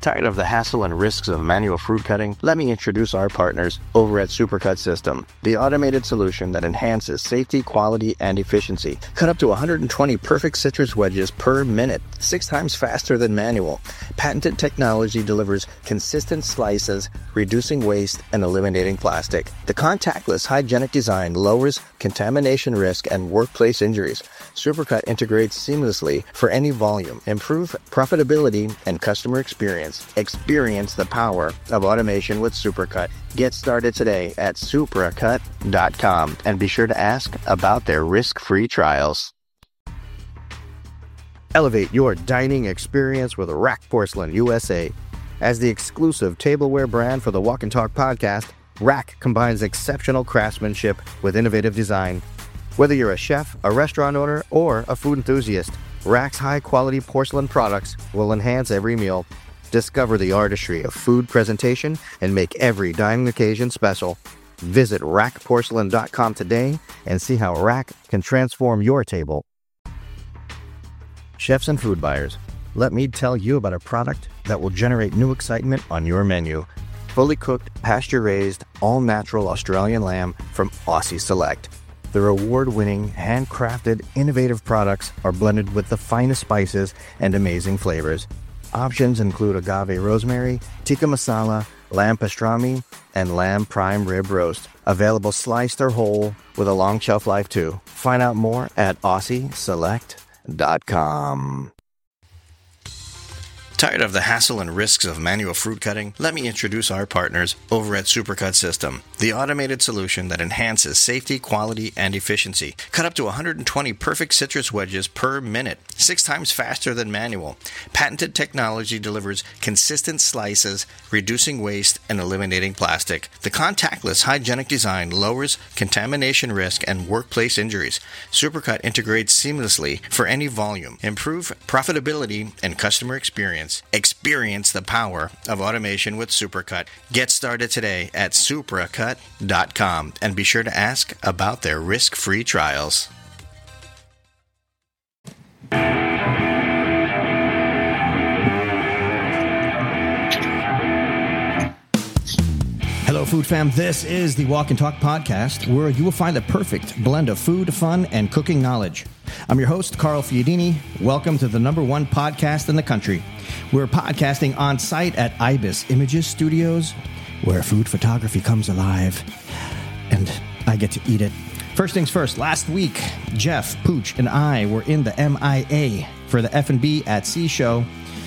Tired of the hassle and risks of manual fruit cutting? Let me introduce our partners over at Supercut System, the automated solution that enhances safety, quality, and efficiency. Cut up to 120 perfect citrus wedges per minute, 6 times faster than manual. Patented technology delivers consistent slices, reducing waste and eliminating plastic. The contactless, hygienic design lowers contamination risk and workplace injuries. Supercut integrates seamlessly for any volume. Improve profitability and customer experience. Experience the power of automation with Supercut. Get started today at supracut.com and be sure to ask about their risk-free trials. Elevate your dining experience with Rack Porcelain USA. As the exclusive tableware brand for the Walk and Talk podcast, Rack combines exceptional craftsmanship with innovative design. Whether you're a chef, a restaurant owner, or a food enthusiast, Rack's high-quality porcelain products will enhance every meal. Discover the artistry of food presentation and make every dining occasion special. Visit rackporcelain.com today and see how Rack can transform your table. Chefs and food buyers, let me tell you about a product that will generate new excitement on your menu. Fully cooked, pasture-raised, all-natural Australian lamb from Aussie Select. Their award-winning, handcrafted, innovative products are blended with the finest spices and amazing flavors. Options include agave rosemary, tikka masala, lamb pastrami, and lamb prime rib roast. Available sliced or whole with a long shelf life too. Find out more at AussieSelect.com. Tired of the hassle and risks of manual fruit cutting? Let me introduce our partners over at Supercut System, the automated solution that enhances safety, quality, and efficiency. Cut up to 120 perfect citrus wedges per minute, 6 times faster than manual. Patented technology delivers consistent slices, reducing waste and eliminating plastic. The contactless, hygienic design lowers contamination risk and workplace injuries. Supercut integrates seamlessly for any volume. Improve profitability and customer experience. Experience the power of automation with Supercut. Get started today at supracut.com and be sure to ask about their risk-free trials. Hello, Food Fam. This is the Walk and Talk podcast, where you will find the perfect blend of food, fun, and cooking knowledge. I'm your host, Carl Fiadini. Welcome to the #1 podcast in the country. We're podcasting on site at Ibis Images Studios, where food photography comes alive, and I get to eat it. First things first, last week, Jeff, Pooch, and I were in the MIA for the F&B at Sea show.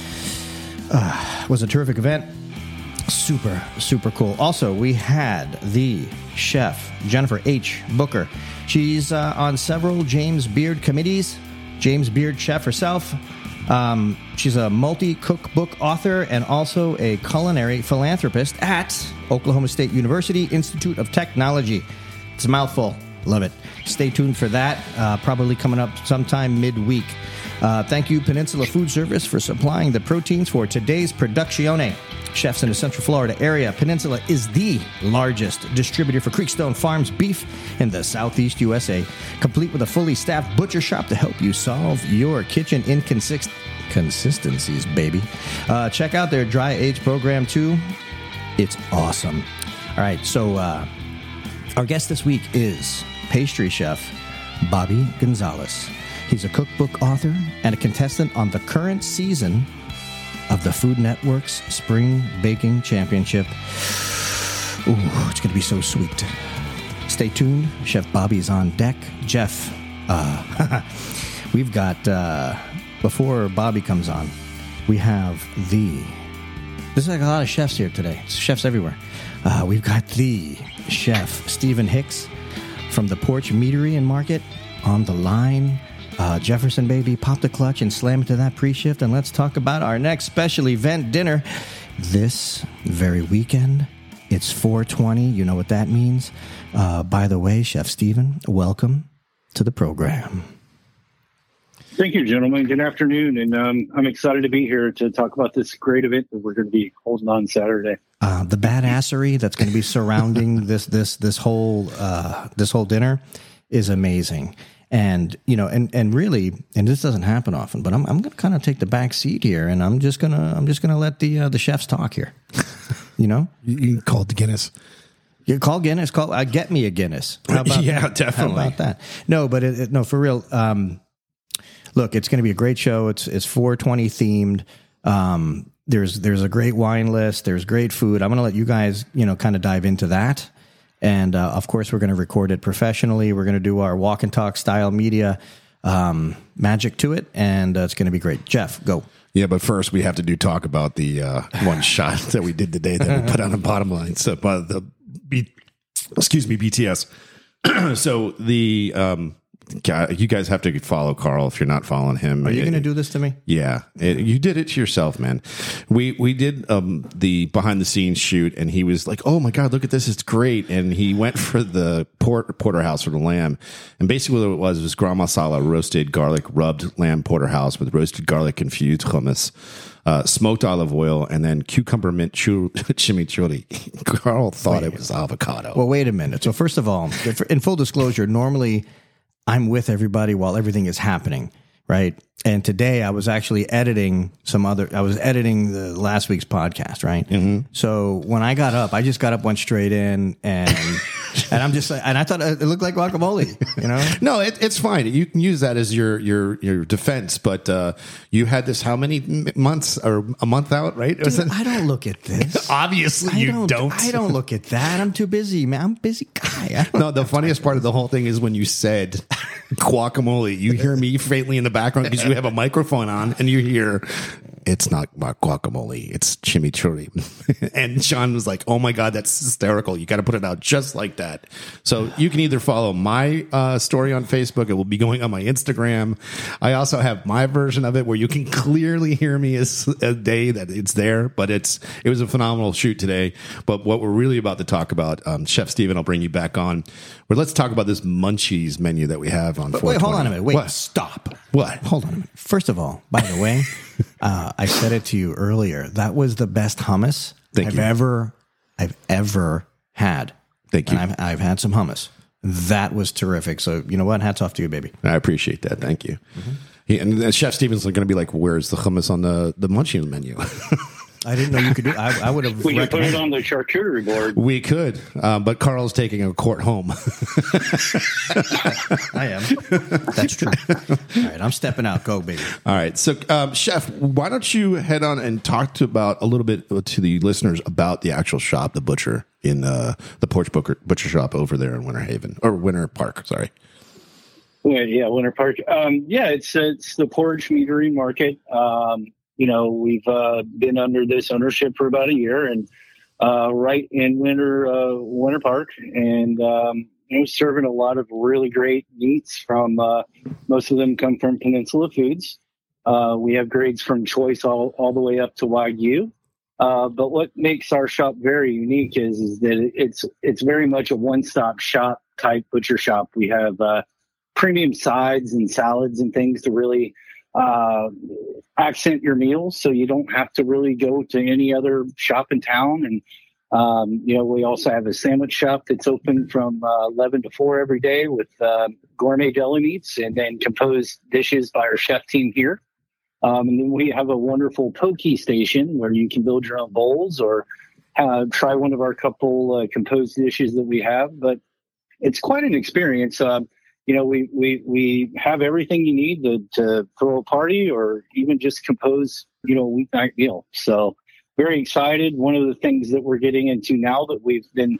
It was a terrific event. Super, super cool. Also, we had the chef, Jennifer H. Booker. She's on several James Beard committees. James Beard chef herself. She's a multi-cookbook author and also a culinary philanthropist at Oklahoma State University Institute of Technology. It's a mouthful. Love it. Stay tuned for that. Probably coming up sometime midweek. Thank you, Peninsula Food Service, for supplying the proteins for today's Produzione. Chefs in the Central Florida area, Peninsula is the largest distributor for Creekstone Farms beef in the Southeast USA, complete with a fully staffed butcher shop to help you solve your kitchen inconsistencies, baby. Check out their dry age program, too. It's awesome. All right, so our guest this week is pastry chef Bobby Gonzalez. He's a cookbook author and a contestant on the current season of the Food Network's Spring Baking Championship. Ooh, it's going to be so sweet. Stay tuned. Chef Bobby's on deck. Jeff, we've got, before Bobby comes on, we have there's like a lot of chefs here today. It's chefs everywhere. We've got the chef, Stephen Hicks, from the Porch Meadery and Market on the line. Jefferson, baby, pop the clutch and slam into that pre-shift, and let's talk about our next special event dinner this very weekend. It's 420. You know what that means. By the way, Chef Stephen, welcome to the program. Thank you, gentlemen. Good afternoon, and I'm excited to be here to talk about this great event that we're going to be holding on Saturday. The badassery that's going to be surrounding this whole dinner is amazing. And, and really, and this doesn't happen often, but I'm going to kind of take the back seat here, and I'm just going to let the chefs talk here. You call it the Guinness. You call Guinness, get me a Guinness. How about definitely. How about that? No, but no, for real. Look, it's going to be a great show. It's 420 themed. There's a great wine list. There's great food. I'm going to let you guys, kind of dive into that. And, of course, we're going to record it professionally. We're going to do our walk and talk style media magic to it, and it's going to be great. Jeff, go. Yeah, but first we have to talk about the one shot that we did today that we put on the bottom line. So, BTS. So the you guys have to follow Carl if you're not following him. Are you going to do this to me? Yeah, you did it to yourself, man. We did the behind the scenes shoot, and he was like, "Oh my God, look at this! It's great!" And he went for the porterhouse for the lamb, and basically what it was gram masala, roasted garlic rubbed lamb porterhouse with roasted garlic infused hummus. Smoked olive oil, and then cucumber mint chimichurri. Carl thought it was avocado. Well, wait a minute. So first of all, in full disclosure, normally I'm with everybody while everything is happening, right? And today I was actually editing the last week's podcast, right? Mm-hmm. So when I got up, went straight in, and I'm just like, and I thought it looked like guacamole, No, it's fine. You can use that as your defense, but you had this how many months or a month out, right? Dude, I don't look at this. Obviously, you don't. I don't look at that. I'm too busy, man. I'm a busy guy. No, the funniest part of the whole thing is when you said guacamole, you hear me faintly in the background because you have a microphone on, and you hear, it's not guacamole, it's chimichurri. And Sean was like, oh my God, that's hysterical. You got to put it out just like that. So you can either follow my story on Facebook. It will be going on my Instagram. I also have my version of it where you can clearly hear me as a day that it's there, but it was a phenomenal shoot today. But what we're really about to talk about, Chef Steven, I'll bring you back on. But let's talk about this Munchies menu that we have on 420. Wait, hold on a minute. Wait, what? Stop. What? Hold on a minute. First of all, by the way, I said it to you earlier. That was the best hummus I've ever had. Thank you. And I've had some hummus. That was terrific. So you know what? Hats off to you, baby. I appreciate that. Thank you. Mm-hmm. And Chef Steven's going to be like, "Where's the hummus on the Munchies menu?" I didn't know you could do. I would have. We could put it on the charcuterie board. We could, but Carl's taking a quart home. I am. That's true. All right, I'm stepping out. Go, baby. All right, so Chef, why don't you head on and talk about a little bit to the listeners about the actual shop, the butcher in the Porch Butcher Shop over there in Winter Haven or Winter Park. Sorry. Yeah, Winter Park. It's the Porch Meadery Market. We've been under this ownership for about a year, and right in Winter Park, and serving a lot of really great meats from. Most of them come from Peninsula Foods. We have grades from choice all the way up to Wagyu. But what makes our shop very unique is that it's very much a one-stop shop type butcher shop. We have premium sides and salads and things to really accent your meals, so you don't have to really go to any other shop in town. And we also have a sandwich shop that's open from 11 to 4 every day with gourmet deli meats and then composed dishes by our chef team here. And then we have a wonderful poke station where you can build your own bowls or try one of our couple composed dishes that we have. But it's quite an experience. We have everything you need to throw a party or even just compose, weeknight meal. So very excited. One of the things that we're getting into now that we've been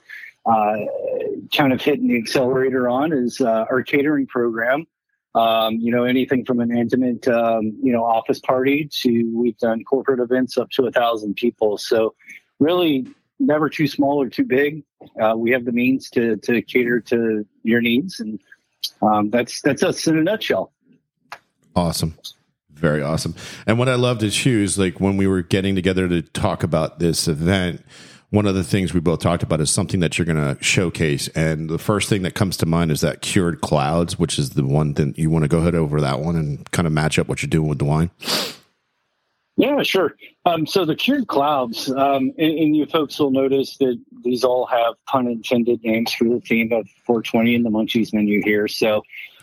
kind of hitting the accelerator on is our catering program. Anything from an intimate, office party to we've done corporate events up to 1,000 people. So really never too small or too big. We have the means to cater to your needs, and that's us in a nutshell. Awesome. Very awesome. And what I loved is Hughes, like when we were getting together to talk about this event, one of the things we both talked about is something that you're going to showcase. And the first thing that comes to mind is that cured clouds, which is the one that you want to go ahead over that one and kind of match up what you're doing with the wine. Yeah, sure. So the cured clouds, and you folks will notice that these all have pun intended names for the theme of 420 and the Munchies menu here. So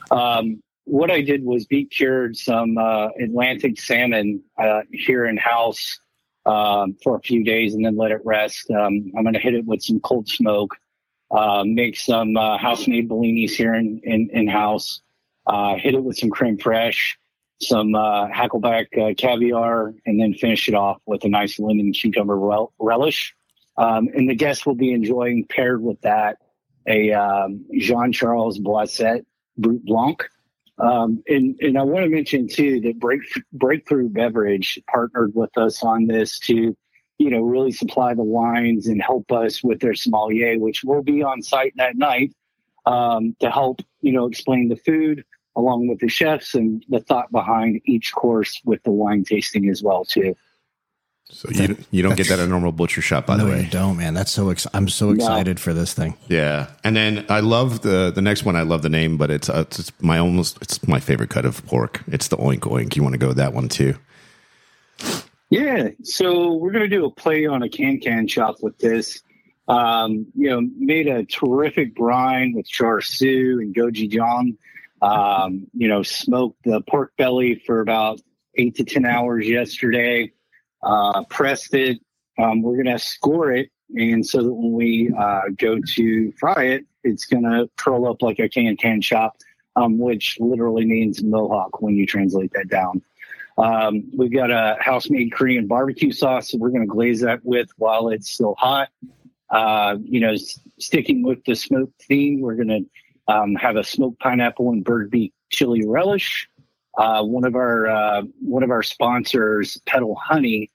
What I did was beet cured some Atlantic salmon here in house for a few days and then let it rest. I'm going to hit it with some cold smoke, make some house-made bellinis here in house, hit it with some creme fraiche, some Hackleback caviar, and then finish it off with a nice lemon cucumber relish. And the guests will be enjoying, paired with that, a Jean-Charles Boisset Brut Blanc. And I want to mention too that Breakthrough Beverage partnered with us on this to, really supply the wines and help us with their sommelier, which will be on site that night, to help, explain the food along with the chefs and the thought behind each course with the wine tasting as well too. So you don't get that at a normal butcher shop, by the way. No, you don't, man. That's I'm so excited for this thing. Yeah, and then I love the next one. I love the name, but it's my favorite cut of pork. It's the Oink Oink. You want to go with that one too? Yeah. So we're gonna do a play on a can chop with this. Made a terrific brine with char siu and gochujang. Smoked the pork belly for about 8 to 10 hours yesterday. Pressed it. We're going to score it. And so that when we go to fry it, it's going to curl up like a can chop, which literally means mohawk when you translate that down. We've got a house-made Korean barbecue sauce that we're going to glaze that with while it's still hot. Sticking with the smoked theme, we're going to have a smoked pineapple and bird beak chili relish. One of our sponsors, Petal Honey,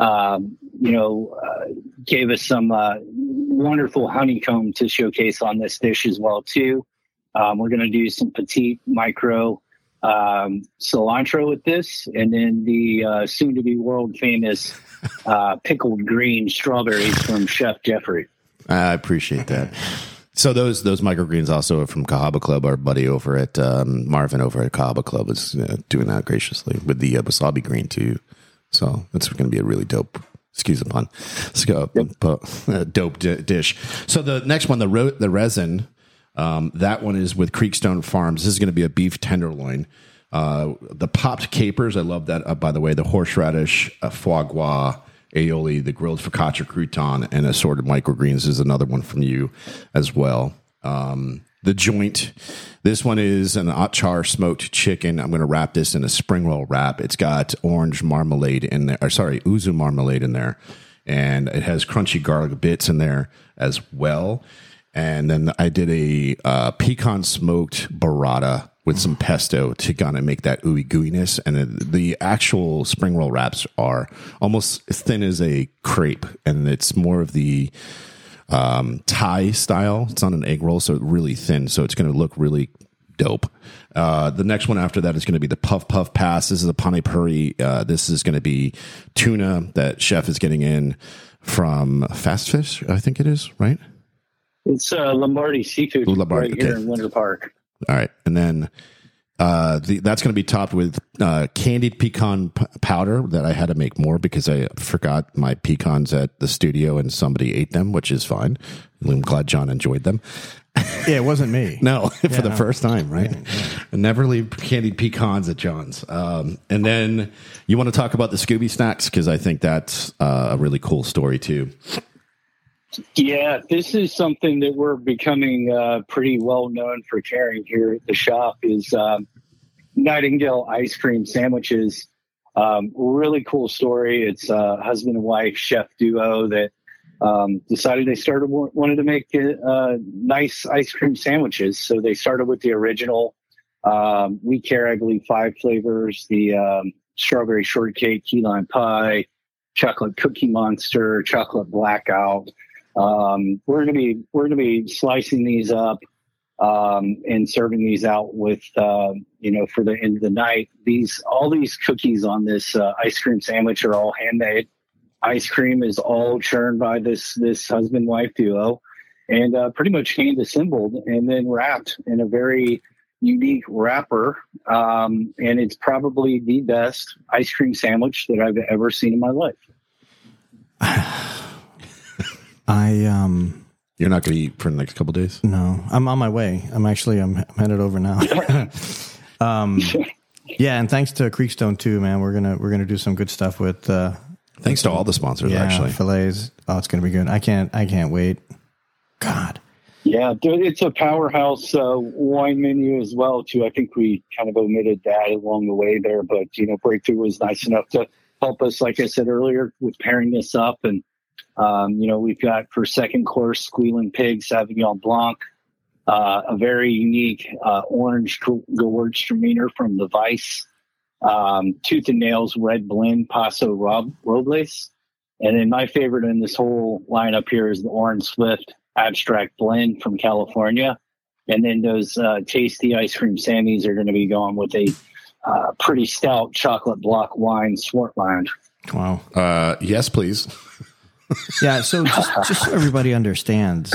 gave us some wonderful honeycomb to showcase on this dish as well too. We're going to do some petite micro cilantro with this, and then the soon-to-be world famous pickled green strawberries from Chef Jeffrey. I appreciate that. So those microgreens also are from Cahaba Club. Our buddy over at Marvin over at Cahaba Club is doing that graciously with the wasabi green too. So that's going to be a really dope, excuse the pun, dope dish. So the next one, the resin, that one is with Creekstone Farms. This is going to be a beef tenderloin. The popped capers, I love that. By the way, the horseradish, foie gras, aioli, the grilled focaccia crouton, and assorted microgreens is another one from you as well. The joint, this one is an achar smoked chicken. I'm going to wrap this in a spring roll wrap. It's got orange marmalade in there, yuzu marmalade in there, and it has crunchy garlic bits in there as well. And then I did a pecan smoked burrata with some pesto to kind of make that ooey gooiness. And the actual spring roll wraps are almost as thin as a crepe, and it's more of the Thai style. It's not an egg roll, so really thin. So it's going to look really dope. The next one after that is going to be the Puff Puff Pass. This is a pani puri. This is going to be tuna that chef is getting in from Fast Fish, I think it is, right? It's Lombardi Seafood right here in Winter Park. All right. And then that's going to be topped with candied pecan powder that I had to make more because I forgot my pecans at the studio and somebody ate them, which is fine. I'm glad John enjoyed them. Yeah, it wasn't me. No, for the first time, right? Yeah. Never leave candied pecans at John's. And then you want to talk about the Scooby snacks because I think that's a really cool story too. Yeah, this is something that we're becoming pretty well known for carrying here at the shop is Nightingale ice cream sandwiches. Really cool story. It's a husband and wife chef duo that decided they wanted to make nice ice cream sandwiches. So they started with the original We Care, I believe, 5 flavors, the strawberry shortcake, key lime pie, chocolate cookie monster, chocolate blackout. We're gonna be slicing these up and serving these out with for the end of the night. All these cookies on this ice cream sandwich are all handmade. Ice cream is all churned by this husband wife duo, and pretty much hand assembled and then wrapped in a very unique wrapper. And it's probably the best ice cream sandwich that I've ever seen in my life. You're not going to eat for the next couple of days? No, I'm on my way. I'm headed over now. Yeah, and thanks to Creekstone too, man. We're gonna do some good stuff with. Thanks to all the sponsors, actually. Fillets. Oh, it's gonna be good. I can't wait. God. Yeah, it's a powerhouse wine menu as well too. I think we kind of omitted that along the way there, but Breakthrough was nice enough to help us, like I said earlier, with pairing this up. And we've got for second course Squealing Pig Sauvignon Blanc, a very unique orange Gewürztraminer from the Weiss, Tooth and Nails Red Blend Paso Robles, and then my favorite in this whole lineup here is the Orange Swift Abstract Blend from California. And then those tasty ice cream Sammys are going to be going with a pretty stout chocolate block wine, Swartland. Wow. Yes, please. Yeah. So just so everybody understands,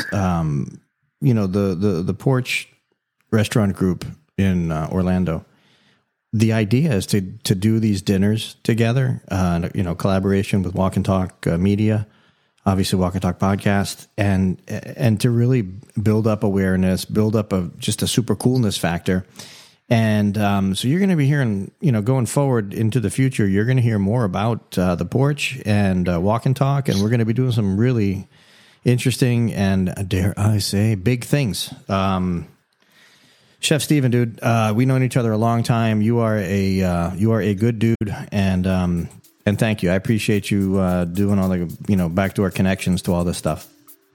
the Porch Restaurant Group in Orlando, the idea is to do these dinners together, collaboration with Walk and Talk Media, obviously Walk and Talk Podcast, and to really build up awareness, build up just a super coolness factor. And so you're going to be hearing, going forward into the future, you're going to hear more about the Porch and Walk and Talk, and we're going to be doing some really interesting and, dare I say, big things. Chef Steven, dude, we known each other a long time. You are a good dude, and thank you. I appreciate you doing all the backdoor connections to all this stuff.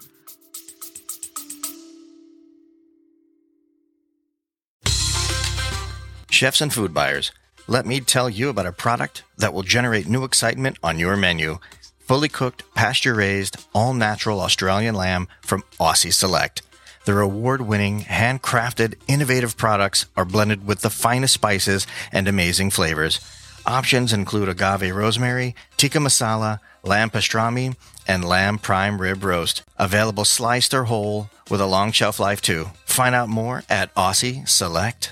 Chefs and food buyers, let me tell you about a product that will generate new excitement on your menu. Fully cooked, pasture-raised, all-natural Australian lamb from Aussie Select. Their award-winning, handcrafted, innovative products are blended with the finest spices and amazing flavors. Options include agave rosemary, tikka masala, lamb pastrami, and lamb prime rib roast. Available sliced or whole with a long shelf life too. Find out more at AussieSelect.com.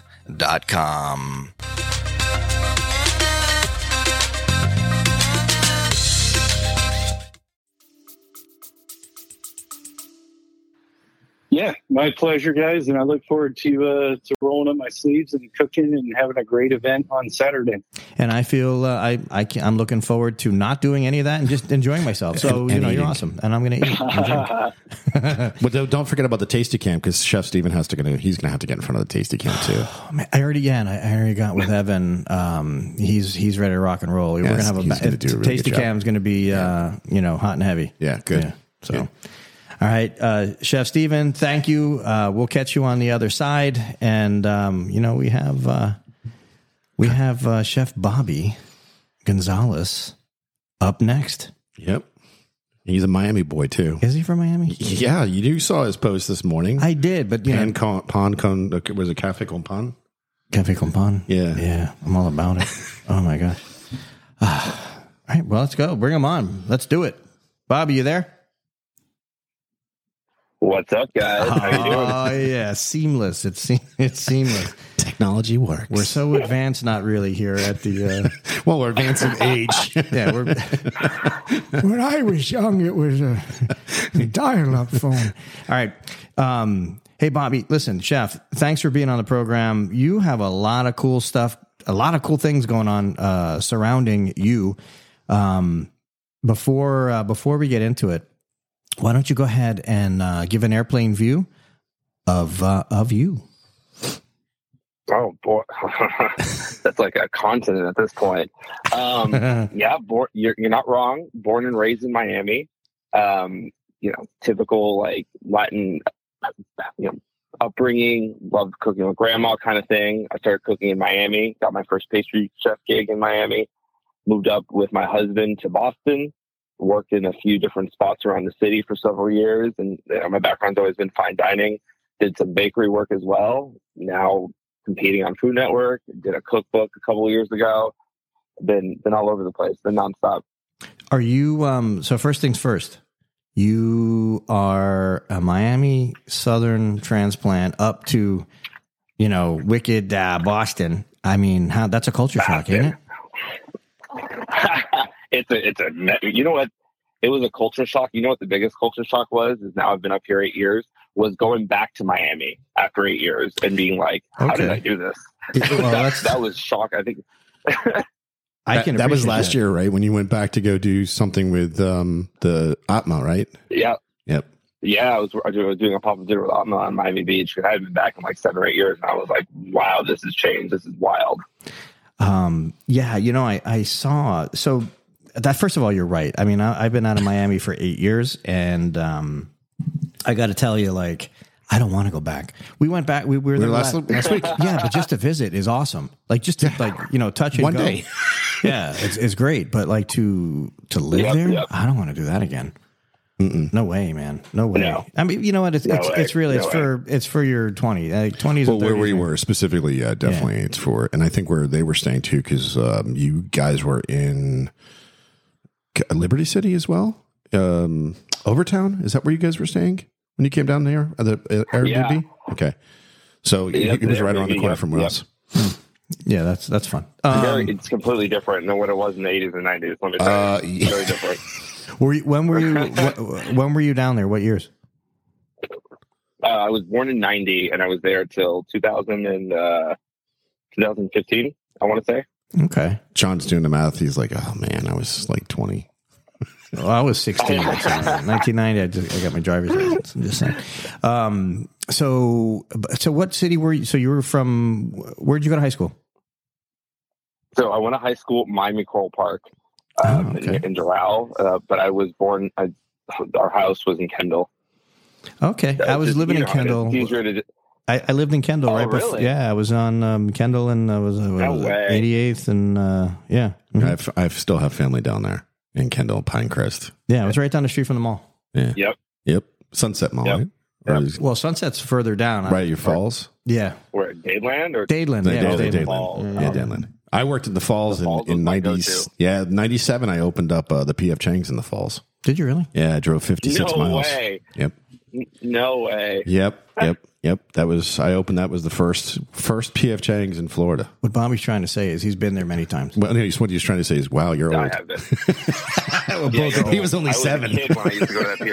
Yeah, my pleasure, guys, and I look forward to rolling up my sleeves and cooking and having a great event on Saturday. And I feel I'm looking forward to not doing any of that and just enjoying myself. So you're awesome, and I'm going to eat. But don't forget about the Tasty Cam, because Chef Steven he's going to have to get in front of the Tasty Cam too. I already got with Evan. He's ready to rock and roll. We're going to have a Tasty Cam is going to be hot and heavy. Yeah, good. Yeah, so. Good. All right, Chef Steven, thank you. We'll catch you on the other side, and we have Chef Bobby Gonzalez up next. Yep, he's a Miami boy too. Is he from Miami? Yeah, you saw his post this morning. I did, but was it Cafe Con Pan? Cafe Con Pan. Yeah, I'm all about it. Oh my god! All right, well, let's go. Bring him on. Let's do it. Bobby, you there? What's up, guys? How you doing? Oh, yeah. Seamless. It's seamless. Technology works. We're so advanced, not really, here at the... well, we're advanced in age. Yeah. When I was young, it was a dial-up phone. All right. Hey, Bobby, listen, Chef, thanks for being on the program. You have a lot of cool stuff, a lot of cool things going on surrounding you. Before we get into it, why don't you go ahead and give an airplane view of you? Oh boy, that's like a continent at this point. Yeah, you're not wrong. Born and raised in Miami. Typical like Latin, upbringing. Loved cooking with grandma, kind of thing. I started cooking in Miami. Got my first pastry chef gig in Miami. Moved up with my husband to Boston. Worked in a few different spots around the city for several years, and my background's always been fine dining. Did some bakery work as well. Now competing on Food Network. Did a cookbook a couple of years ago. Been all over the place. Been nonstop. Are you? So first things first. You are a Miami Southern transplant up to, wicked Boston. I mean, that's a culture shock, isn't it? It's a you know what, it was a culture shock. You know what the biggest culture shock was? Is now I've been up here 8 years. Was going back to Miami after 8 years and being like, how did I do this? Well, that was shock. I think that was last year, right? When you went back to go do something with the Atma, right? Yeah. Yep. Yeah, I was doing a pop-up dinner with Atma on Miami Beach. I hadn't been back in like 7 or 8 years, and I was like, wow, this has changed. This is wild. Yeah, I saw. So that, first of all, you're right. I mean, I've been out of Miami for 8 years, and I got to tell you, like, I don't want to go back. We went back. We were there last week. Yeah, but just to visit is awesome. Like, just to touch and one go. day. Yeah, it's great. But like to live there, I don't want to do that again. Mm-mm. No way, man. No way. No. I mean, you know what? It's really for your 20, 20s. Well, where we were specifically, definitely it's for, and I think where they were staying too, because you guys were in Liberty City as well. Overtown, is that where you guys were staying when you came down there at the Airbnb? Yeah. Okay, so it was right around the corner from us. Yeah, that's fun. It's completely different than what it was in the 80s and 90s. Let me tell you, very different. When were you down there? What years? I was born in 90, and I was there till 2015. I want to say. Okay. John's doing the math. He's like, oh man, I was like 20. Well, I was 16. 1990. I got my driver's license. I'm just saying. So what city were you? So you were from? Where'd you go to high school? So I went to high school at Miami Coral Park. In Doral, but I was born. Our house was in Kendall. Okay, I was living in Kendall. I lived in Kendall right before. Really? Yeah, I was on Kendall, and I was 88th, and yeah. Mm-hmm. I still have family down there in Kendall, Pinecrest. Yeah, I was right down the street from the mall. Yeah. Yep. Sunset Mall. Yep. Right? Yep. Well, Sunset's further down. Right, your Falls. Yeah. Where Dadeland? Dadeland. Dadeland. I worked in the Falls in 90s. Yeah, 97. I opened up the PF Chang's in the Falls. Did you really? Yeah, I drove 56 miles. No way. Yep. No way. Yep. That was the first PF Chang's in Florida. What Bobby's trying to say is he's been there many times. Well, no, what he's trying to say is, wow, you're old. I have been. He was only 7. I was a kid when I used to go to that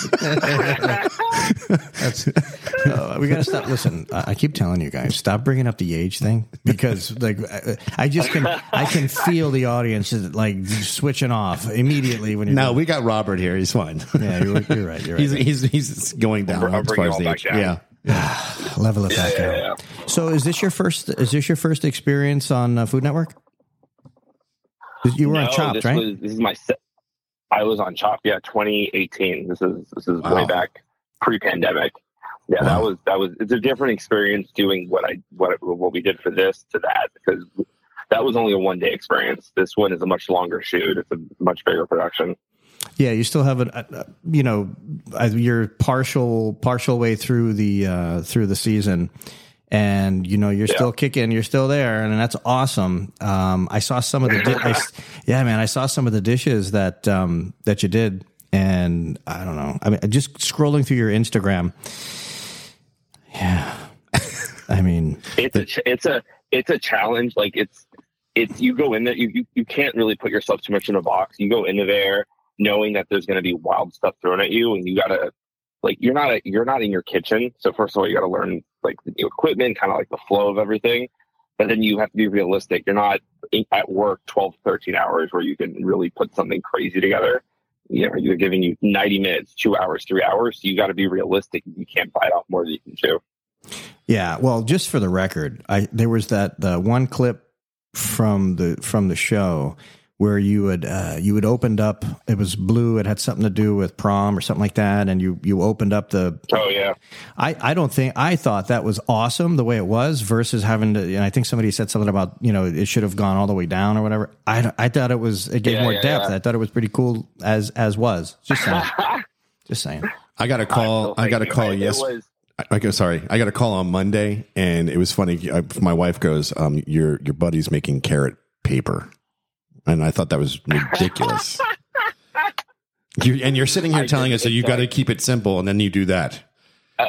PF Chang's. We got to stop. Listen, I keep telling you guys, stop bringing up the age thing, because like I can feel the audience like switching off immediately when you're. No, we got Robert here. He's fine. Yeah, you're right. He's going down as far as the age. Yeah. Level it back out. Yeah. So, is this your first experience on Food Network? You were on Chopped, right? This is my. I was on Chopped. Yeah, 2018. This is way back pre-pandemic. Yeah, wow. that was. It's a different experience doing what we did for this to that, because that was only a 1-day experience. This one is a much longer shoot. It's a much bigger production. Yeah, you still have you're partial way through the season, and you're still kicking, you're still there, and that's awesome. I saw some of the I saw some of the dishes that you did, and I don't know. I mean, just scrolling through your Instagram. Yeah, I mean, it's a challenge. Like it's you go in there, you can't really put yourself too much in a box. You go into there knowing that there's going to be wild stuff thrown at you, and you gotta, like, you're not in your kitchen. So first of all, you gotta learn like the new equipment, kind of like the flow of everything. But then you have to be realistic. You're not at work 12, 13 hours where you can really put something crazy together. You're giving you 90 minutes, 2 hours, 3 hours. So you got to be realistic. You can't bite off more than you can chew. Yeah. Well, just for the record, there was the one clip from the show where you had opened up, it was blue, it had something to do with prom or something like that, and you opened up the... Oh, yeah. I thought that was awesome the way it was, versus having to, and I think somebody said something about, it should have gone all the way down or whatever. I thought it gave more depth. Yeah. I thought it was pretty cool as was. Just saying. I got a call yesterday. I got a call on Monday, and it was funny. My wife goes, your buddy's making carrot paper. And I thought that was ridiculous. You're sitting here telling us that you got to keep it simple, and then you do that. That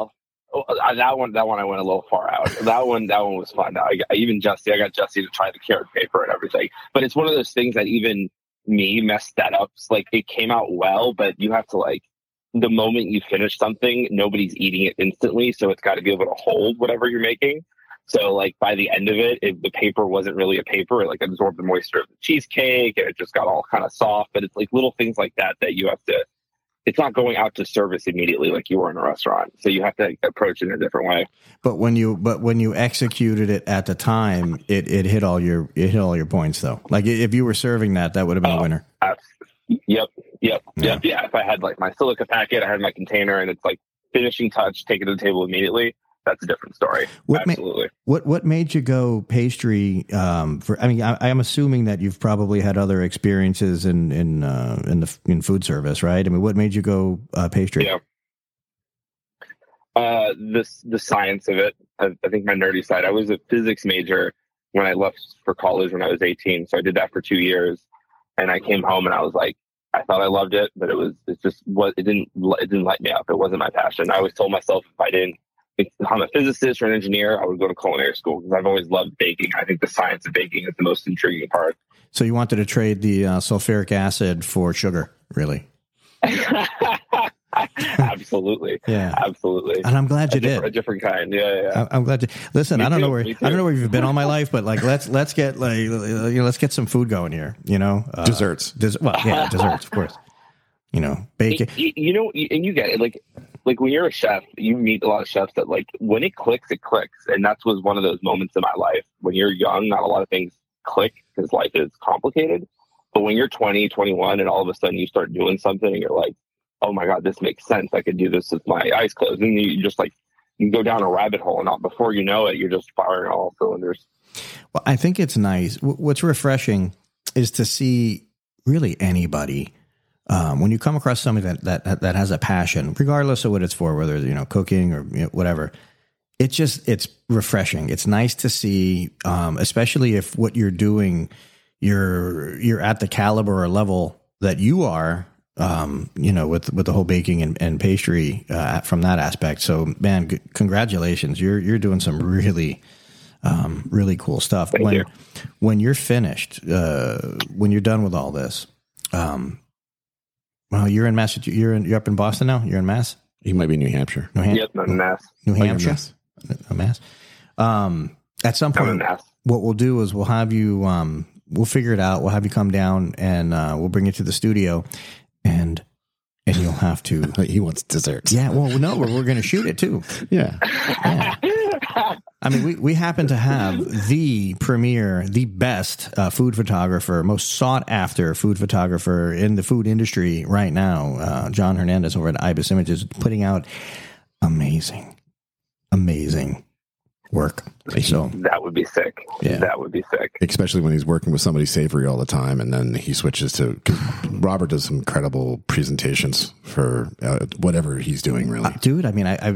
one I went a little far out. That one was fun. I got Jesse to try the carrot paper and everything. But it's one of those things that even me messed that up. It's like it came out well, but you have to like, the moment you finish something, nobody's eating it instantly. So it's got to be able to hold whatever you're making. So like by the end of it, the paper wasn't really a paper. It like absorbed the moisture of the cheesecake and it just got all kind of soft. But it's like little things like that you have to, it's not going out to service immediately like you were in a restaurant. So you have to approach it in a different way. But when you executed it at the time, it hit all your points though. Like if you were serving that would have been a winner. Yep. Yeah. If I had like my silica packet, I had my container, and it's like finishing touch, take it to the table immediately. That's a different story. Absolutely. What made you go pastry? I'm assuming that you've probably had other experiences in food service, right? I mean, what made you go pastry? Yeah. The science of it. I think my nerdy side. I was a physics major when I left for college when I was 18, so I did that for 2 years, and I came home and I was like, I thought I loved it, but it didn't light me up. It wasn't my passion. I always told myself if I'm a physicist or an engineer, I would go to culinary school because I've always loved baking. I think the science of baking is the most intriguing part. So you wanted to trade the sulfuric acid for sugar, really? Absolutely. Yeah. Absolutely. And I'm glad you did. A different kind. Yeah. I'm glad you listen. I don't know where you've been all my life, but like let's get let's get some food going here. Desserts. Desserts, of course. Bacon. And you get it. Like when you're a chef, you meet a lot of chefs that like when it clicks, and that was one of those moments in my life. When you're young, not a lot of things click because life is complicated. But when you're 20, 21, and all of a sudden you start doing something, and you're like, oh my God, this makes sense. I could do this with my eyes closed. And you just like, you go down a rabbit hole, and before you know it, you're just firing all cylinders. Well, I think it's nice. What's refreshing is to see really anybody, when you come across somebody that has a passion, regardless of what it's for, whether it's, cooking or whatever, it's refreshing. It's nice to see, especially if what you're doing, you're at the caliber or level that you are, with the whole baking and pastry from that aspect. So, man, congratulations! You're doing some really, really cool stuff. Thank you. When you're finished, when you're done with all this, well, you're in Massachusetts. You're up in Boston now. You're in Mass. You might be New Hampshire. Yep, I'm in Mass. New Hampshire. Mass. At some point, what we'll do is we'll have you. We'll figure it out. We'll have you come down, and we'll bring you to the studio. And you'll have to. He wants desserts. Yeah. Well, no, we're going to shoot it too. Yeah. I mean, we happen to have the premier, the best food photographer, most sought after food photographer in the food industry right now, John Hernandez over at Ibis Images, putting out amazing work. So that would be sick. Yeah. That would be sick. Especially when he's working with somebody savory all the time, and then he switches to. Robert does some incredible presentations for whatever he's doing. Really, dude. I mean, I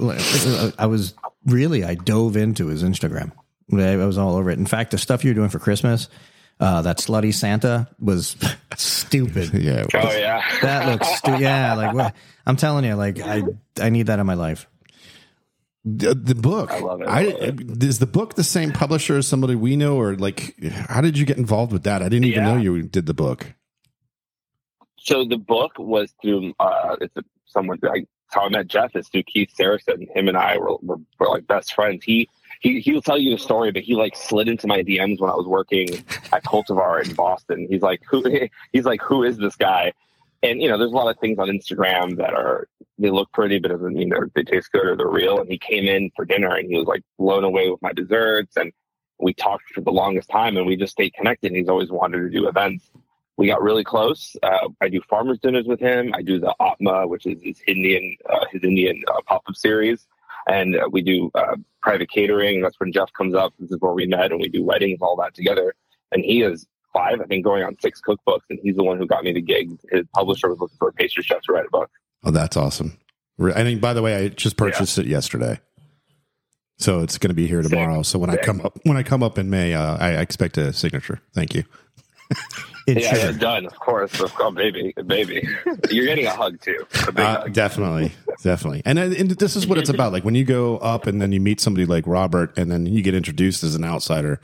dove into his Instagram. I was all over it. In fact, the stuff you're doing for Christmas, that slutty Santa was stupid. Yeah. Oh yeah. That looks stupid. Yeah. Like what? I'm telling you, like I need that in my life. The book. I love it. Is the book the same publisher as somebody we know, or like, how did you get involved with that? I didn't even know you did the book. So the book was through how I met Jeff is through Keith Saracen. Him and I were like best friends. He'll tell you the story, but he like slid into my DMs when I was working at Cultivar in Boston. He's like, who is this guy? And, there's a lot of things on Instagram that they look pretty, but doesn't mean they taste good or they're real. And he came in for dinner and he was like blown away with my desserts. And we talked for the longest time and we just stayed connected. And he's always wanted to do events. We got really close. I do farmers dinners with him. I do the Atma, which is his Indian pop-up series. And we do private catering. That's when Jeff comes up. This is where we met and we do weddings, all that together. And he is 5, I think, going on 6 cookbooks, and he's the one who got me the gig. His publisher was looking for a pastry chef to write a book. Oh, that's awesome! I think, by the way, I just purchased it yesterday, so it's going to be here tomorrow. So when I come up in May, I expect a signature. Thank you. It's done, of course. Oh, baby, you're getting a hug too. A big hug. Definitely. And this is what it's about. Like when you go up and then you meet somebody like Robert, and then you get introduced as an outsider.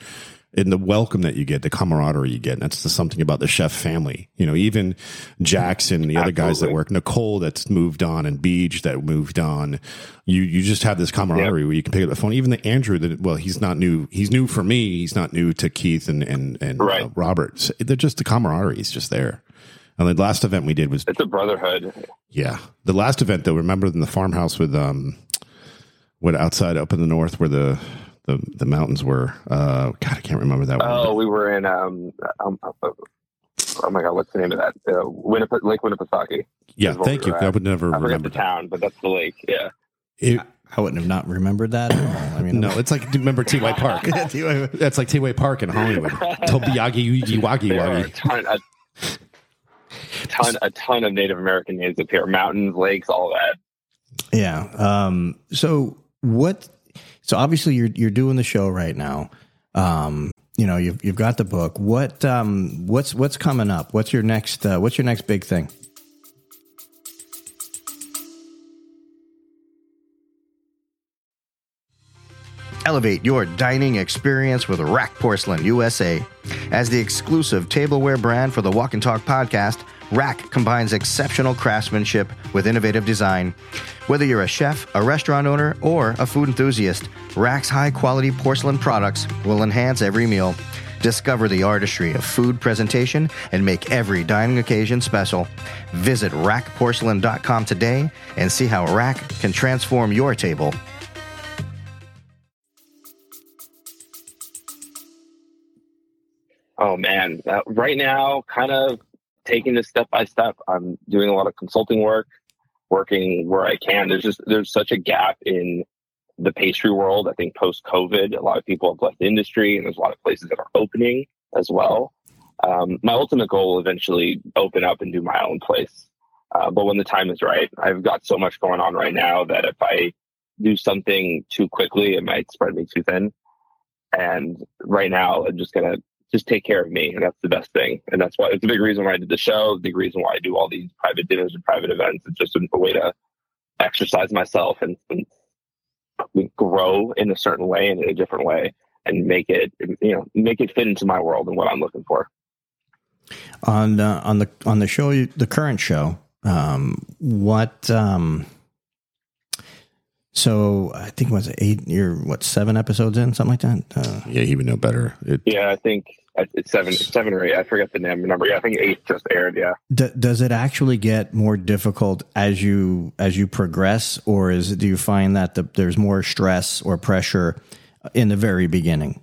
and the welcome that you get, the camaraderie you get. And that's something about the chef family. You know, even Jackson, the other guys that work, Nicole that's moved on, and Beej that moved on. You just have this camaraderie where you can pick up the phone. Even the Andrew, he's not new. He's new for me. He's not new to Keith and Robert. So they're just, the camaraderie is just there. And the last event we did was, it's a brotherhood. Yeah, the last event though, remember in the farmhouse with what outside up in the north where the mountains were. God, I can't remember that one. Oh, we were in oh my God, what's the name of that? Lake Winnipesaukee. Yeah, thank you. I would never remember the town, but that's the lake. Yeah. I wouldn't have not remembered that at all. I mean, no, it's like, remember T.Y. Park? That's like T.Y. Park in Hollywood. Tobiagi Wagi. A ton of Native American names up here, mountains, lakes, all that. Yeah. So obviously you're doing the show right now. You know, you've got the book. What's coming up? What's your next big thing? Elevate your dining experience with Rack Porcelain USA. As the exclusive tableware brand for the Walk and Talk podcast, Rack combines exceptional craftsmanship with innovative design. Whether you're a chef, a restaurant owner, or a food enthusiast, Rack's high-quality porcelain products will enhance every meal. Discover the artistry of food presentation and make every dining occasion special. Visit rackporcelain.com today and see how Rack can transform your table. Oh man, right now, kind of taking this step by step. I'm doing a lot of consulting work, working where I can. There's such a gap in the pastry world. I think post-COVID, a lot of people have left the industry, and there's a lot of places that are opening as well. My ultimate goal will eventually open up and do my own place. But when the time is right, I've got so much going on right now that if I do something too quickly, it might spread me too thin. And right now, I'm just going to take care of me. And that's the best thing. And that's why it's a big reason why I did the show, the big reason why I do all these private dinners and private events. It's just a way to exercise myself and grow in a certain way and in a different way and make it fit into my world and what I'm looking for. On the show, the current show, so I think it was 8, you're 7 episodes in, something like that? Yeah, you would know better. I think it's 7 or 8. I forget the number. Yeah, I think 8 just aired. Yeah. Does it actually get more difficult as you progress, or do you find that there's more stress or pressure in the very beginning?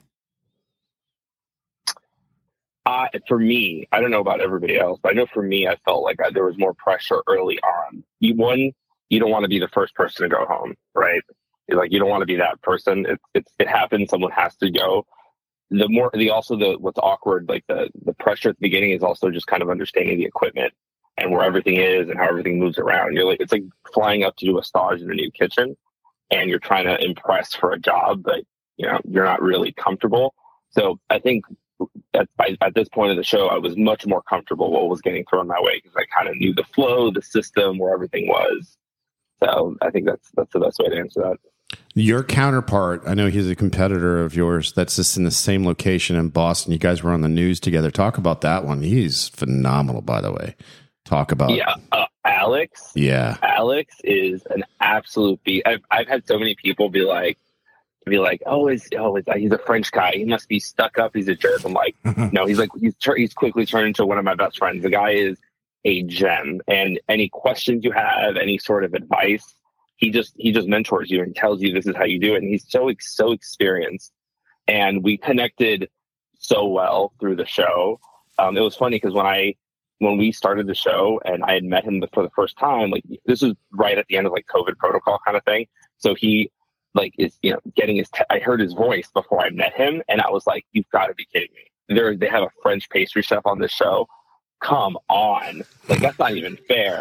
For me, I don't know about everybody else, but I know for me, I felt like there was more pressure early on. You don't want to be the first person to go home, right? You don't want to be that person. It happens. Someone has to go. What's awkward, like the pressure at the beginning is also just kind of understanding the equipment and where everything is and how everything moves around. It's like flying up to do a stage in a new kitchen and you're trying to impress for a job, but you're not really comfortable. So I think at this point of the show, I was much more comfortable what was getting thrown my way because I kind of knew the flow, the system, where everything was. So I think that's the best way to answer that. Your counterpart, I know he's a competitor of yours that's just in the same location in Boston. You guys were on the news together. Talk about that one. He's phenomenal, by the way. Talk about Alex. Yeah, Alex is an absolute beast. I've had so many people be like, he's a French guy. He must be stuck up. He's a jerk. I'm like, no, he's quickly turned into one of my best friends. The guy is a gem, and any questions you have, any sort of advice, he just mentors you and tells you this is how you do it. And he's so experienced, and we connected so well through the show. It was funny because when we started the show and I had met him for the first time, like this was right at the end of like COVID protocol kind of thing. So he is getting I heard his voice before I met him, and I was like, you've got to be kidding me. They have a French pastry chef on this show. Come on, that's not even fair.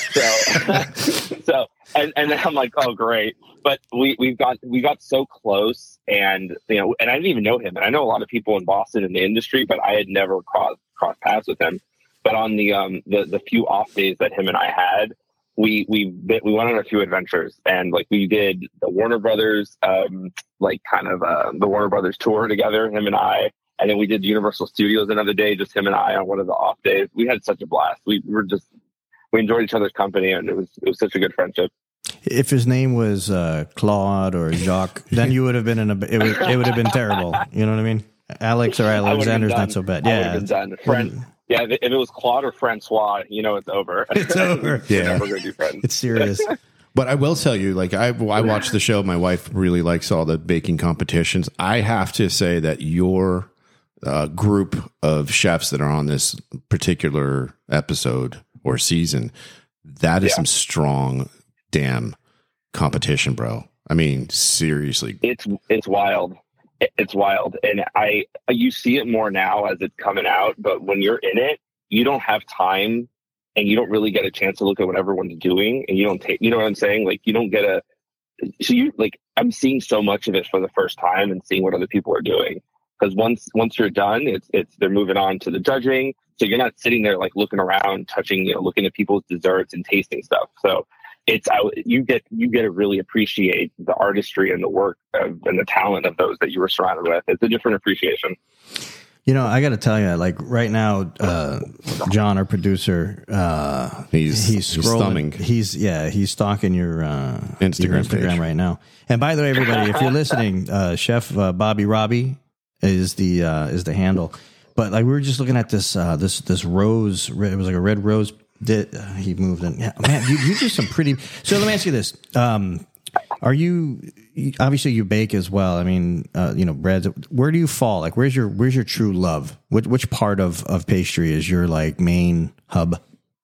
So and then I'm like, oh great. But we got so close, and and I didn't even know him. And I know a lot of people in Boston in the industry, but I had never crossed paths with him. But on the few off days that him and I had, we went on a few adventures, and we did the Warner Brothers the Warner Brothers tour together, him and I. And then we did Universal Studios another day, just him and I on one of the off days. We had such a blast. We enjoyed each other's company, and it was such a good friendship. If his name was Claude or Jacques, then you would have been it would have been terrible. You know what I mean? Alex or Alexander's not so bad. Yeah, yeah. If it was Claude or Francois, it's over. It's over. Yeah, we're never gonna be friends. It's serious. But I will tell you, like I watched the show. My wife really likes all the baking competitions. I have to say that your group of chefs that are on this particular episode or season, that is some strong damn competition, bro. I mean, seriously, it's wild. It's wild, and you see it more now as it's coming out. But when you're in it, you don't have time. And you don't really get a chance to look at what everyone's doing, and you don't take, you know what I'm saying? Like, you don't get I'm seeing so much of it for the first time and seeing what other people are doing. Because once you're done, they're moving on to the judging. So you're not sitting there like looking around, touching, looking at people's desserts and tasting stuff. So you get to really appreciate the artistry and the work and the talent of those that you were surrounded with. It's a different appreciation. I got to tell you, like right now, John, our producer, he's scrolling. He's stalking your Instagram page right now. And by the way, everybody, if you're listening, Chef Bobby Robbie is the handle. But like we were just looking at this rose. It was like a red rose. He moved in. Yeah, man, you do some pretty. So let me ask you this. Are you obviously you bake as well? I mean, breads. Where do you fall? Like, where's your true love? Which part of pastry is your like main hub?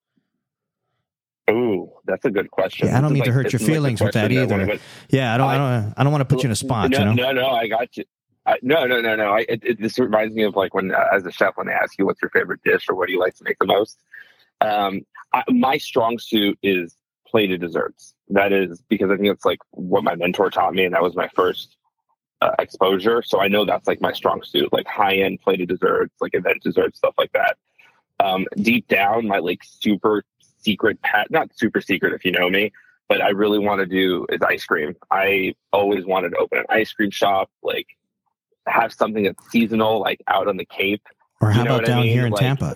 Ooh, that's a good question. Yeah, I don't mean to hurt your feelings with that either. Yeah, I don't want to put you in a spot. No, I got you. No. This reminds me of like when, as a chef, when they ask you what's your favorite dish or what do you like to make the most. My strong suit is plated desserts. That is because I think it's like what my mentor taught me, and that was my first exposure. So I know that's like my strong suit, like high end plated desserts, like event desserts, stuff like that. Deep down, my like super secret not super secret if you know me, but I really want to do is ice cream. I always wanted to open an ice cream shop, like have something that's seasonal, like out on the Cape. Or how about down here in Tampa?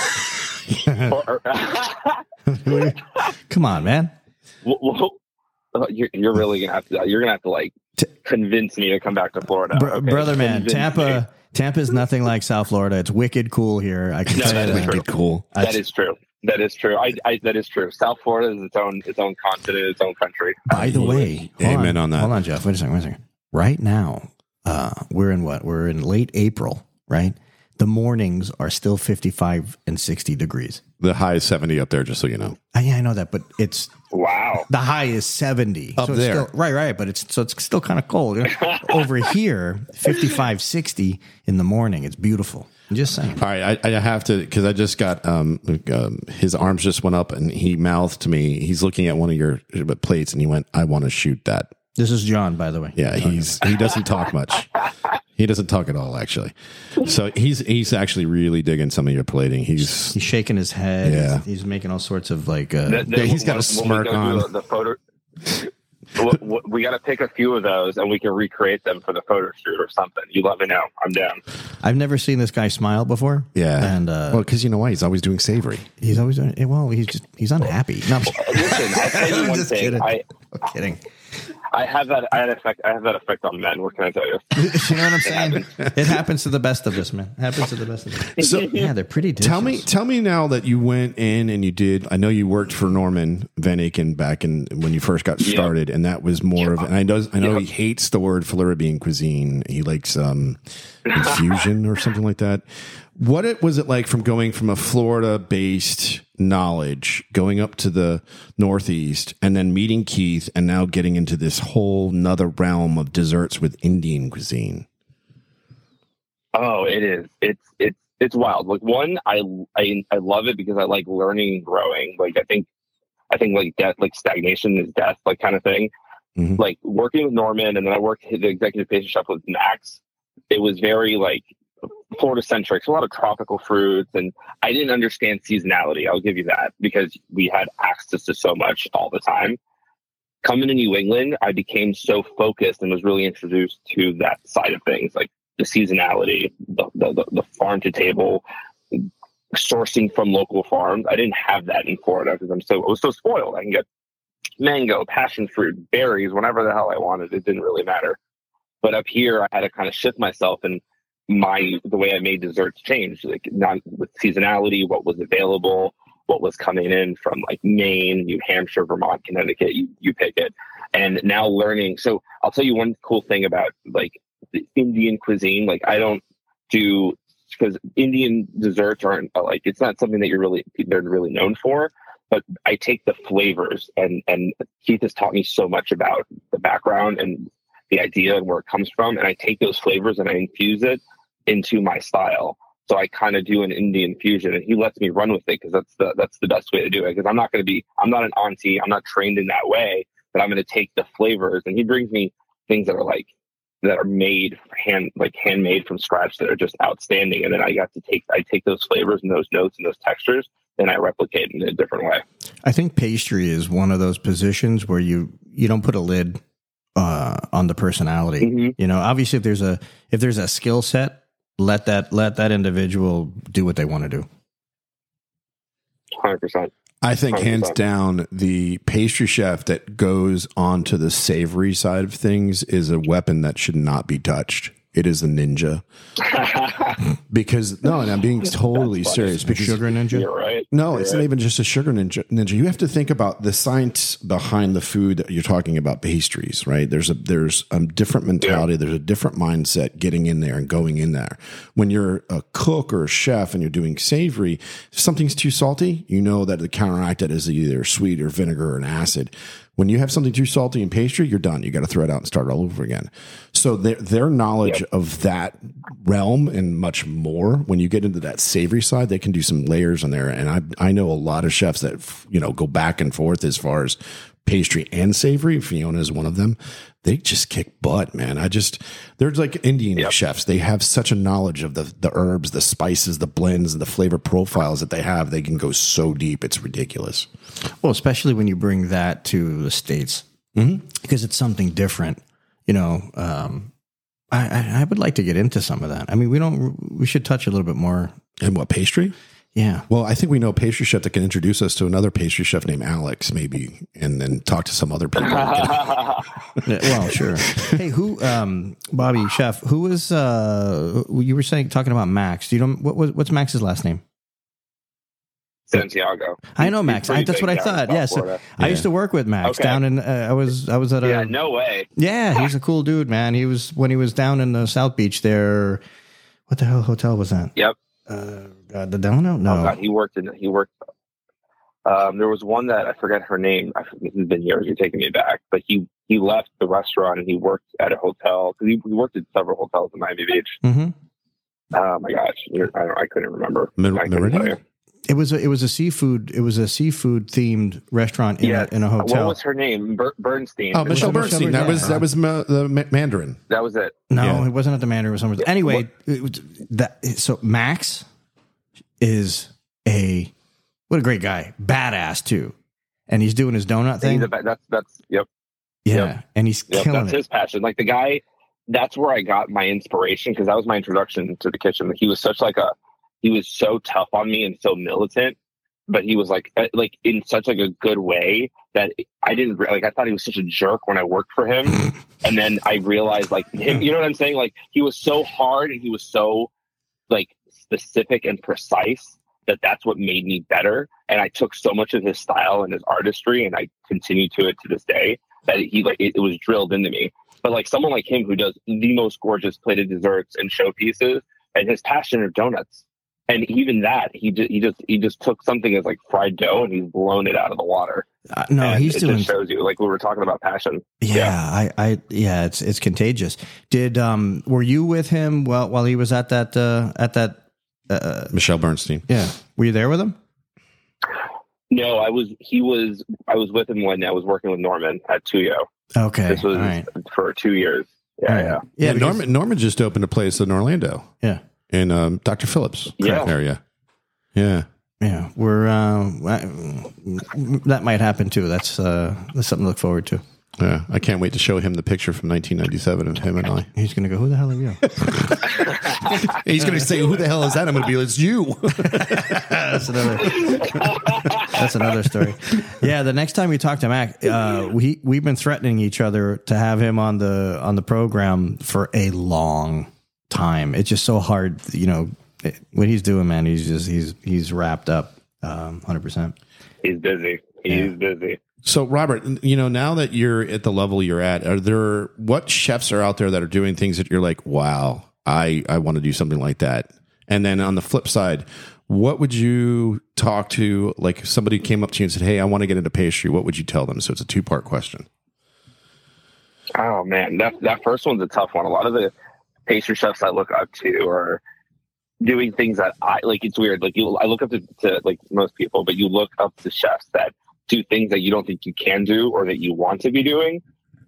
Come on, man. Well, you're really gonna have to like convince me to come back to Florida, brother. Man, Tampa is nothing like South Florida. It's wicked cool here. I can tell you that. Wicked cool. That is true. That is true. That is true. South Florida is its own continent, its own country. By the way, amen on that. Hold on, Jeff. Wait a second. Right now, we're in what? We're in late April, right? The mornings are still 55 and 60 degrees. The high is 70 up there, just so you know. Yeah, I know that, but it's wow. The high is 70 up there, still, right. But it's still kind of cold. Over here, 55, 60 in the morning. It's beautiful. I'm just saying. All right, I have to because I just got his arms just went up and he mouthed to me. He's looking at one of your plates and he went, "I want to shoot that." This is John, by the way. Yeah, he doesn't talk much. He doesn't talk at all, actually. So he's actually really digging some of your plating. He's shaking his head. Yeah, he's making all sorts of like. He's got a smirk on. The photo. We got to pick a few of those, and we can recreate them for the photo shoot or something. You let me know. I'm down. I've never seen this guy smile before. Yeah, and well, because you know why? He's always doing savory. He's always doing. Well, he's unhappy. No, listen, I'll tell you one thing. Kidding. I'm kidding. I have that effect on men. What can I tell you? You know what I'm saying? It happens to the best of us, man. It happens to the best of us. So yeah, they're pretty delicious. Tell me now that you went in and you did. I know you worked for Norman Van Aken back in when you first got started, and that was more of. And I know he hates the word Floridian cuisine. He likes infusion or something like that. What was it like from going from a Florida-based knowledge, going up to the Northeast, and then meeting Keith, and now getting into this whole nother realm of desserts with Indian cuisine? Oh, it is. It's wild. Like one, I love it because I like learning and growing. Like I think like death, like stagnation is death, like kind of thing. Mm-hmm. Like working with Norman, and then I worked at the executive pastry shop with Max. It was very like Florida centric, so a lot of tropical fruits, and I didn't understand seasonality. I'll give you that because we had access to so much all the time. Coming to New England, I became so focused and was really introduced to that side of things, like the seasonality, the farm to table, sourcing from local farms. I didn't have that in Florida because I was so spoiled. I can get mango, passion fruit, berries, whenever the hell I wanted. It didn't really matter. But up here, I had to kind of shift myself, and the way I made desserts changed, like not with seasonality, what was available, what was coming in from like Maine, New Hampshire, Vermont, Connecticut, you pick it. And now learning. So I'll tell you one cool thing about like the Indian cuisine. Like I don't do, because Indian desserts aren't like, it's not something that they're really known for, but I take the flavors, and Keith has taught me so much about the background and the idea and where it comes from. And I take those flavors and I infuse it into my style. So I kind of do an Indian fusion, and he lets me run with it because that's the best way to do it. Because I'm not an auntie. I'm not trained in that way, but I'm going to take the flavors, and he brings me things that are handmade from scratch that are just outstanding. And then I take those flavors and those notes and those textures, and I replicate in a different way. I think pastry is one of those positions where you don't put a lid on the personality. Mm-hmm. You know, obviously if there's a skill set, let that individual do what they want to do. 100%. I think 100%. Hands down, the pastry chef that goes onto the savory side of things is a weapon that should not be touched. It is a ninja. Because no, and I'm being totally serious. Because sugar ninja. You're right. No, it's not even just a sugar ninja. You have to think about the science behind the food that you're talking about, pastries, right? There's a different mentality. Yeah. There's a different mindset getting in there and going in there. When you're a cook or a chef and you're doing savory, if something's too salty, you know that the counteract it is either sweet or vinegar or an acid. When you have something too salty in pastry, you're done. You got to throw it out and start all over again. So their knowledge of that realm and much more, when you get into that savory side, they can do some layers on there. And I know a lot of chefs that, go back and forth as far as pastry and savory. Fiona is one of them. They just kick butt, man. There's like Indian chefs. They have such a knowledge of the herbs, the spices, the blends, and the flavor profiles that they have. They can go so deep. It's ridiculous. Well, especially when you bring that to the States, because it's something different. I would like to get into some of that. I mean, we should touch a little bit more. And what, pastry? Yeah. Well, I think we know a pastry chef that can introduce us to another pastry chef named Alex, maybe, and then talk to some other people. Well, sure. Hey, Bobby, chef, who was, you were talking about Max. Do you know, what's Max's last name? Santiago. I know Max. That's what I thought. Yeah. So I used to work with Max down in, I was at a. Yeah, no way. Yeah. He's a cool dude, man. When he was down in the South Beach there. What the hell hotel was that? Yep. The Delano? No. Oh God, he worked. There was one that I forget her name. This has been years. You're taking me back, but he left the restaurant and he worked at a hotel because he worked at several hotels in Miami Beach. Mm-hmm. Oh my gosh, I couldn't remember. Meridian? It was a seafood themed restaurant in a hotel. What was her name? Bernstein. Oh, Michelle Bernstein. That was the Mandarin. That was it. No, it wasn't at the Mandarin. It was somewhere. Anyway, so Max is what a great guy, badass too, and he's doing his donut thing. That's yep. Yeah, yep. And he's killing That's his passion. Like the guy, that's where I got my inspiration because that was my introduction to the kitchen. He was he was so tough on me and so militant, but he was like in such like a good way that I didn't like. I thought he was such a jerk when I worked for him, and then I realized like him. You know what I'm saying? Like he was so hard and he was so like specific and precise that's what made me better. And I took so much of his style and his artistry, and I continue to it to this day. That it was drilled into me. But like someone like him who does the most gorgeous plated desserts and showpieces, and his passion are donuts. And even that, he just took something as like fried dough and he's blown it out of the water. He's doing. Just shows you, like we were talking about passion. Yeah. It's contagious. Were you with him while he was at that Michelle Bernstein? Yeah. Were you there with him? No, I was with him when I was working with Norman at Tuyo. Okay. This was for 2 years. Yeah. Norman just opened a place in Orlando. Yeah. In Dr. Phillips area. Yeah. We're that might happen too. That's something to look forward to. Yeah, I can't wait to show him the picture from 1997 of him and I. He's going to go, who the hell are you? He's going to say, who the hell is that? I'm going to be like, it's you. That's another story. Yeah, the next time we talk to Mac, we've been threatening each other to have him on the program for a long time. It's just so hard, what he's doing, man. He's wrapped up 100%. He's busy. He's busy. So, Robert, now that you're at the level you're at, what chefs are out there that are doing things that you're like, wow, I want to do something like that? And then on the flip side, what would you talk to, like if somebody came up to you and said, hey, I want to get into pastry, what would you tell them? So it's a 2-part question. Oh man, that first one's a tough one. A lot of the pastry chefs I look up to are doing things that I like. It's weird. Like I look up to like most people, but you look up to chefs that do things that you don't think you can do or that you want to be doing.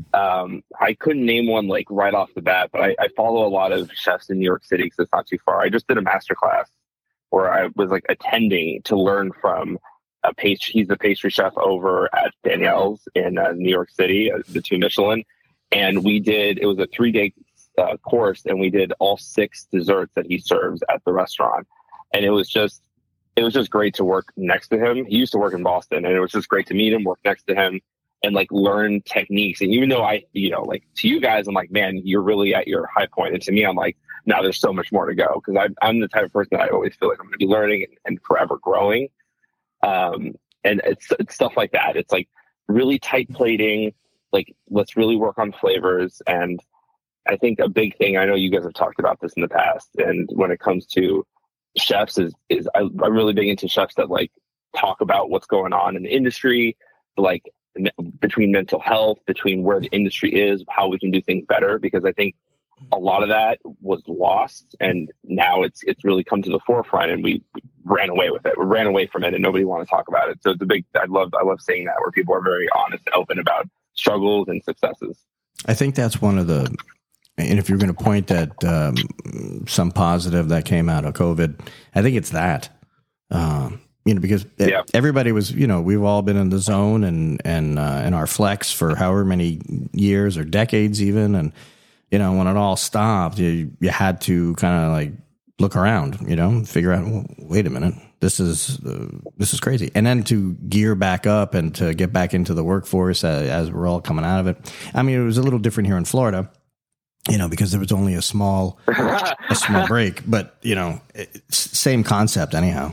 I couldn't name one like right off the bat, but I follow a lot of chefs in New York City because it's not too far. I just did a masterclass where I was like attending to learn from he's the pastry chef over at Danielle's in New York City, the 2 Michelin. And it was a 3-day course, and we did all 6 desserts that he serves at the restaurant. And it was just great to work next to him. He used to work in Boston, and it was just great to meet him, work next to him, and like learn techniques. And even though like to you guys, I'm like, man, you're really at your high point. And to me, I'm like, now there's so much more to go. Cause I'm the type of person that I always feel like I'm going to be learning and forever growing. And it's stuff like that. It's like really tight plating. Like, let's really work on flavors. And I think a big thing, I know you guys have talked about this in the past, and when it comes to chefs is I'm really big into chefs that like talk about what's going on in the industry, like between mental health, between where the industry is, how we can do things better, because I think a lot of that was lost, and now it's really come to the forefront, and we ran away with it. We ran away from it, and nobody wanted to talk about it. So it's I love seeing that, where people are very honest and open about struggles and successes. I think that's one of the, and if you're going to point at some positive that came out of COVID, I think it's that, because everybody was, we've all been in the zone and in our flex for however many years or decades even. And, when it all stopped, you had to kind of like look around, figure out, well, wait a minute, this is crazy. And then to gear back up and to get back into the workforce as we're all coming out of it. I mean, it was a little different here in Florida, because there was only a small break, but same concept anyhow.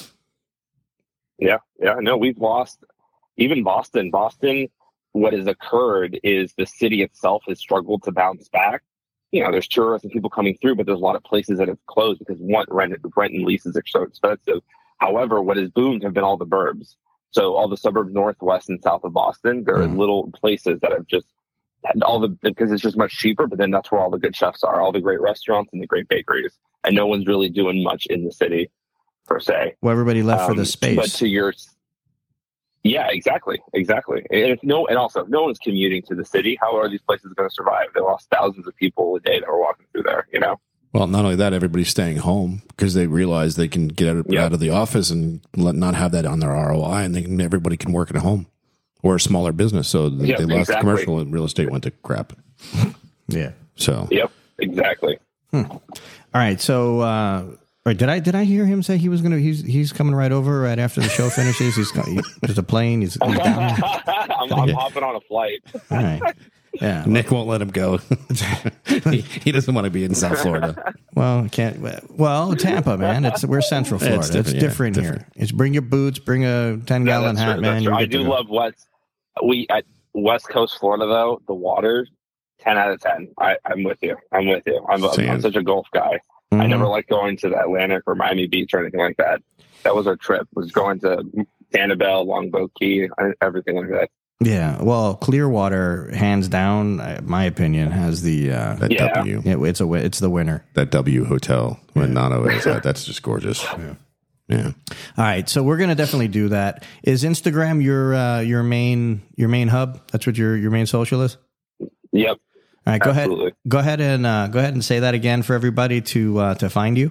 Yeah. No, we've lost even Boston. What has occurred is the city itself has struggled to bounce back. There's tourists and people coming through, but there's a lot of places that have closed because rent and leases are so expensive. However, what has boomed have been all the burbs. So all the suburbs northwest and south of Boston, there are little places that have just had because it's just much cheaper, but then that's where all the good chefs are, all the great restaurants and the great bakeries. And no one's really doing much in the city per se. Well, everybody left for the space. But to your... Yeah, exactly. And also, no one's commuting to the city. How are these places going to survive? They lost thousands of people a day that were walking through there, Well, not only that, everybody's staying home because they realize they can get out of the office and not have that on their ROI, and everybody can work at home or a smaller business. So they lost commercial, and real estate went to crap. Yeah. So. Yep, exactly. All right. So, did I hear him say he was he's coming right over right after the show finishes? There's a plane. He's down. I'm hopping on a flight. All right. Yeah. Nick won't let him go. he doesn't want to be in South Florida. Well, Tampa, man. We're Central Florida. It's different here. It's bring your boots, bring a 10-gallon hat, man. I do love at West Coast Florida though. The water, 10 out of 10. I'm with you. I'm such a Gulf guy. Mm-hmm. I never liked going to the Atlantic or Miami Beach or anything like that. That was our trip, was going to Sanibel, Longboat Key, everything like that. Yeah, well, Clearwater, hands down, my opinion, has the W. Yeah, it's the winner. That W hotel when Nano is that's just gorgeous. Yeah. All right, so we're gonna definitely do that. Is Instagram your main hub? That's what your main social is? Yep. All right, go ahead and say that again for everybody to find you.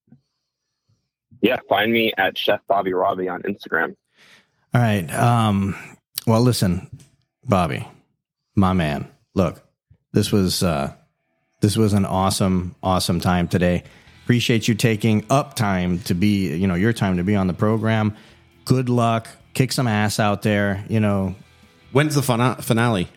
Yeah, find me at Chef Bobby Robbie on Instagram. All right. Well, listen, Bobby, My man. Look, this was an awesome time today. Appreciate you taking up time to be, your time to be on the program. Good luck. Kick some ass out there, When's the finale?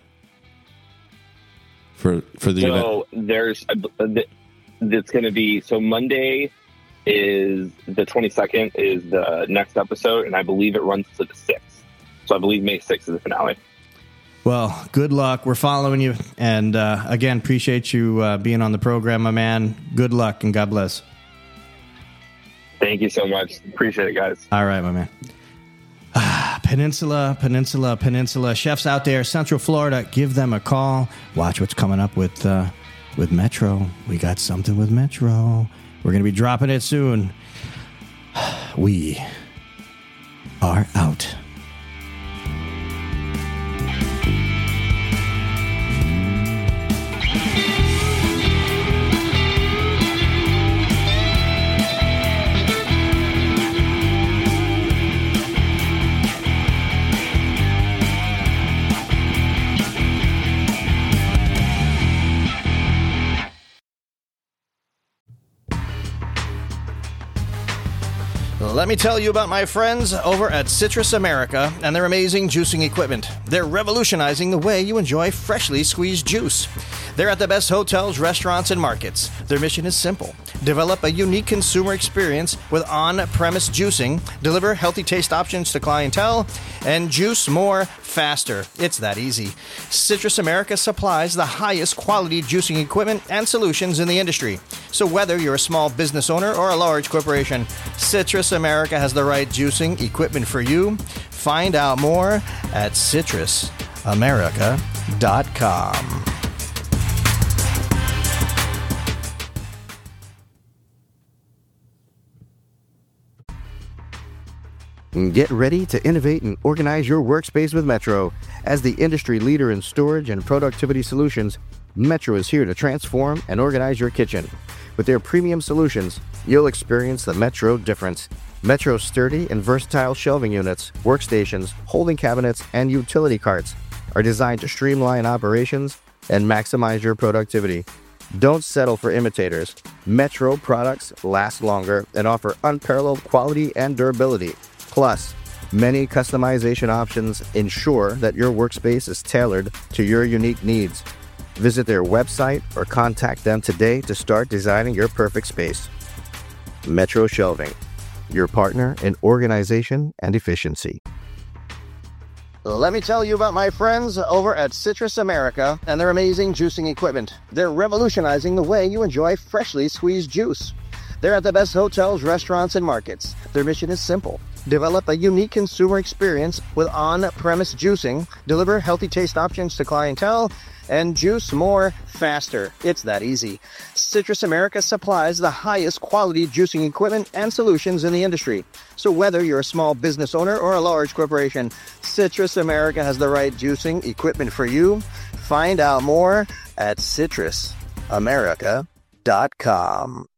For the event? It's going to be, so Monday is the 22nd is the next episode, and I believe it runs to the 6th. So I believe May 6th is the finale. Well, good luck. We're following you. And again, appreciate you being on the program, my man. Good luck and God bless. Thank you so much. Appreciate it, guys. All right, my man. Peninsula. Chefs out there, Central Florida, give them a call. Watch what's coming up with Metro. We got something with Metro. We're going to be dropping it soon. We are out. Let me tell you about my friends over at Citrus America and their amazing juicing equipment. They're revolutionizing the way you enjoy freshly squeezed juice. They're at the best hotels, restaurants, and markets. Their mission is simple. Develop a unique consumer experience with on-premise juicing, deliver healthy taste options to clientele, and juice more faster. It's that easy. Citrus America supplies the highest quality juicing equipment and solutions in the industry. So whether you're a small business owner or a large corporation, Citrus America has the right juicing equipment for you. Find out more at citrusamerica.com. Get ready to innovate and organize your workspace with Metro. As the industry leader in storage and productivity solutions, Metro is here to transform and organize your kitchen. With their premium solutions, you'll experience the Metro difference. Metro's sturdy and versatile shelving units, workstations, holding cabinets, and utility carts are designed to streamline operations and maximize your productivity. Don't settle for imitators. Metro products last longer and offer unparalleled quality and durability. Plus, many customization options ensure that your workspace is tailored to your unique needs. Visit their website or contact them today to start designing your perfect space. Metro Shelving, your partner in organization and efficiency. Let me tell you about my friends over at Citrus America and their amazing juicing equipment. They're revolutionizing the way you enjoy freshly squeezed juice. They're at the best hotels, restaurants, and markets. Their mission is simple. Develop a unique consumer experience with on-premise juicing, deliver healthy taste options to clientele, and juice more faster. It's that easy. Citrus America supplies the highest quality juicing equipment and solutions in the industry. So whether you're a small business owner or a large corporation, Citrus America has the right juicing equipment for you. Find out more at citrusamerica.com.